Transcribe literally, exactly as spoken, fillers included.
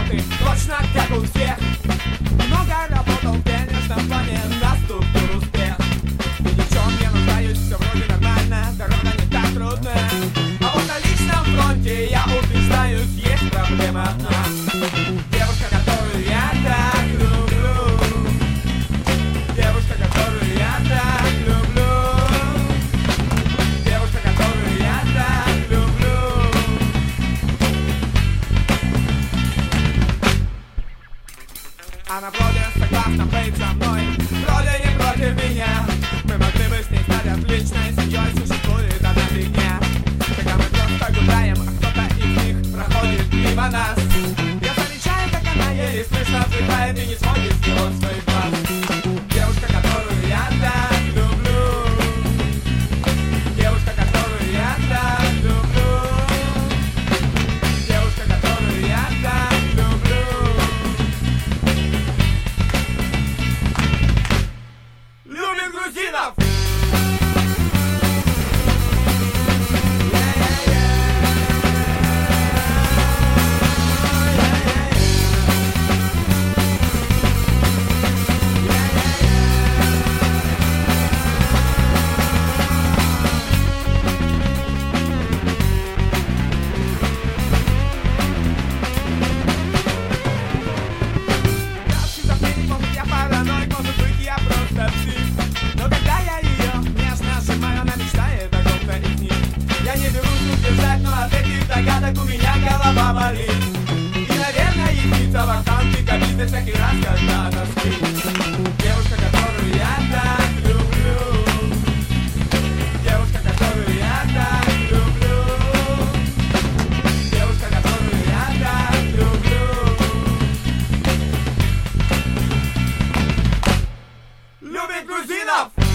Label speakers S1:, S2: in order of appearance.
S1: работы, точно как у всех. Много работал в денежном плане на структуру успех. И ни в чем не нуждаюсь, все вроде нормально, дорога не так трудная. А вот на личном фронте, я убеждаюсь, есть проблема одна. Девушка, которую я так люблю. Девушка, которую я так люблю. Девушка, которую я так люблю. Она вроде согласна быть со мной, вроде не против меня. Мы могли бы с ней стать отличной семьей, существует одна фигня. Когда мы просто гуляем, а кто-то из них проходит мимо нас. Я замечаю, как она еле слышно вздыхает и не сводит с него свой глаз. Девушка, которую я так люблю. Девушка, которую я так люблю. Девушка, которую я так люблю. Любит грузинов! Я параноик, может быть, я просто псих. Но когда я ее нежно сжимаю, она мечтает о ком-то из них. Я не берусь утверждать, но от этих догадок у меня голова болит. И, наверное, яйца в Охтанке кабины всякий раз, когда она спит. Девушка, которую я так люблю. Девушка, которую я так люблю. Девушка, которую я так люблю. Любит грузинов!